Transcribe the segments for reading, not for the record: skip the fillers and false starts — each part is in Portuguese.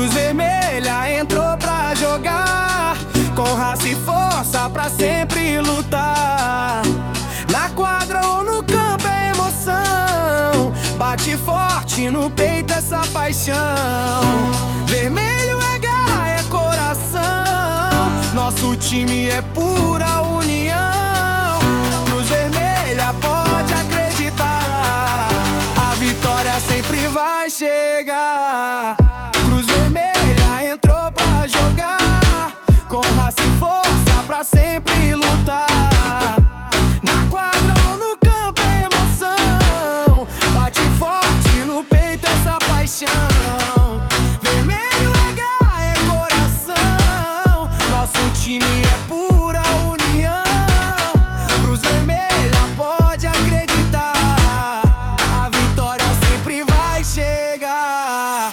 Cruz Vermelha entrou pra jogar, com raça e força pra sempre lutar. Na quadra ou no campo é emoção, bate forte no peito essa paixão. Vermelho é garra, é coração, nosso time é pura união. Cruz Vermelha pode acreditar, a vitória sempre vai chegar. Cruz Vermelha entrou pra jogar, com raça e força pra sempre lutar. Na quadra ou no campo é emoção, bate forte no peito essa paixão. Vermelho é garra, é coração, nosso time é pura união. Cruz Vermelha pode acreditar, a vitória sempre vai chegar.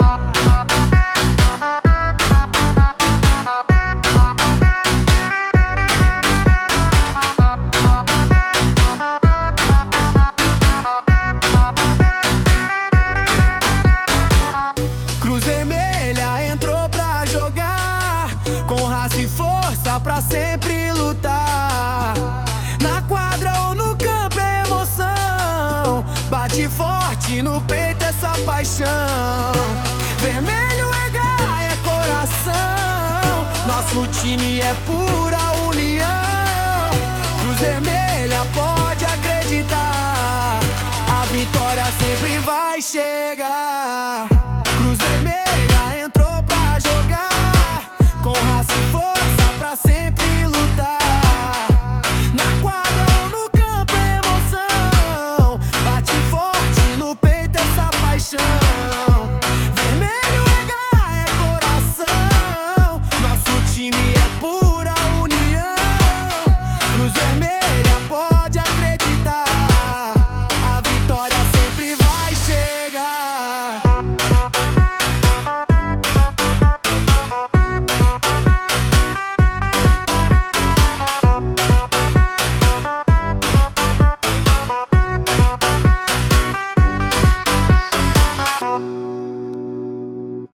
Cruz Vermelha entrou pra jogar, com raça e força pra sempre lutar. Na quadra ou no campo é emoção, bate forte no peito essa paixão. Vermelho é garra, é coração, nosso time é pura união. Cruz Vermelha pode acreditar, a vitória sempre vai chegar. Cruz Vermelha entrou pra jogar, com raça e força pra sempre lutar. Na quadra ou no campo é emoção, bate forte no peito essa paixão. Vermelho é garra, é coração, nosso time é pura união. Cruz Vermelha